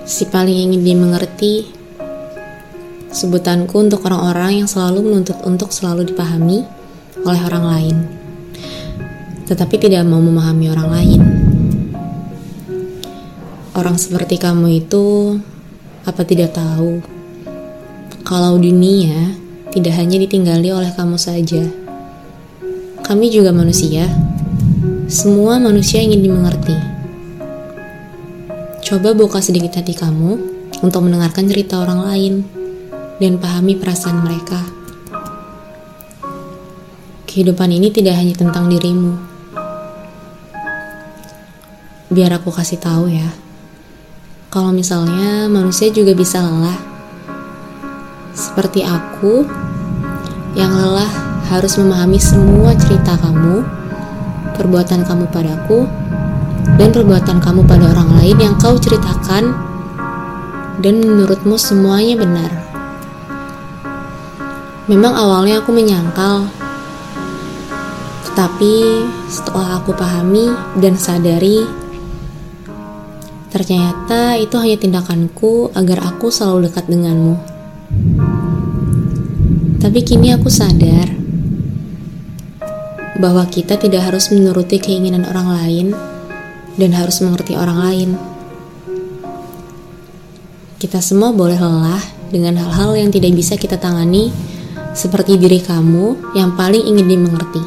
Si paling ingin dimengerti, sebutanku untuk orang-orang yang selalu menuntut untuk selalu dipahami oleh orang lain, tetapi tidak mau memahami orang lain. Orang seperti kamu itu apa tidak tahu kalau dunia tidak hanya ditinggali oleh kamu saja. Kami juga manusia. Semua manusia ingin dimengerti. Coba buka sedikit hati kamu untuk mendengarkan cerita orang lain dan pahami perasaan mereka. Kehidupan ini tidak hanya tentang dirimu. Biar aku kasih tahu ya, kalau misalnya manusia juga bisa lelah. Seperti aku yang lelah harus memahami semua cerita kamu, perbuatan kamu padaku, dan perbuatan kamu pada orang lain yang kau ceritakan dan menurutmu semuanya benar. Memang awalnya aku menyangkal, tetapi setelah aku pahami dan sadari, ternyata itu hanya tindakanku agar aku selalu dekat denganmu. Tapi kini aku sadar bahwa kita tidak harus menuruti keinginan orang lain dan harus mengerti orang lain. Kita semua boleh lelah dengan hal-hal yang tidak bisa kita tangani, seperti diri kamu yang paling ingin dimengerti.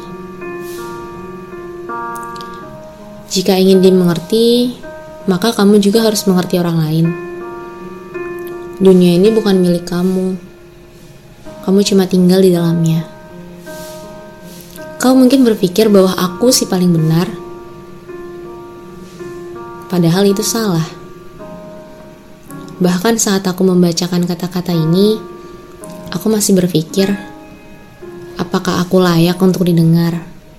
Jika ingin dimengerti, maka kamu juga harus mengerti orang lain. Dunia ini bukan milik kamu. Kamu cuma tinggal di dalamnya. Kau mungkin berpikir bahwa aku si paling benar, padahal itu salah. Bahkan saat aku membacakan kata-kata ini, aku masih berpikir, apakah aku layak untuk didengar?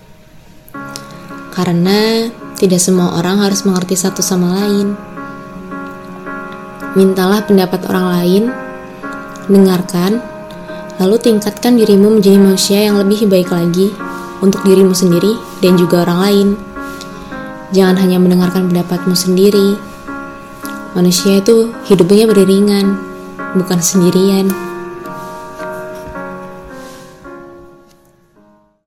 Karena tidak semua orang harus mengerti satu sama lain. Mintalah pendapat orang lain, dengarkan, lalu tingkatkan dirimu menjadi manusia yang lebih baik lagi untuk dirimu sendiri dan juga orang lain. Jangan hanya mendengarkan pendapatmu sendiri. Manusia itu hidupnya beriringan, bukan sendirian.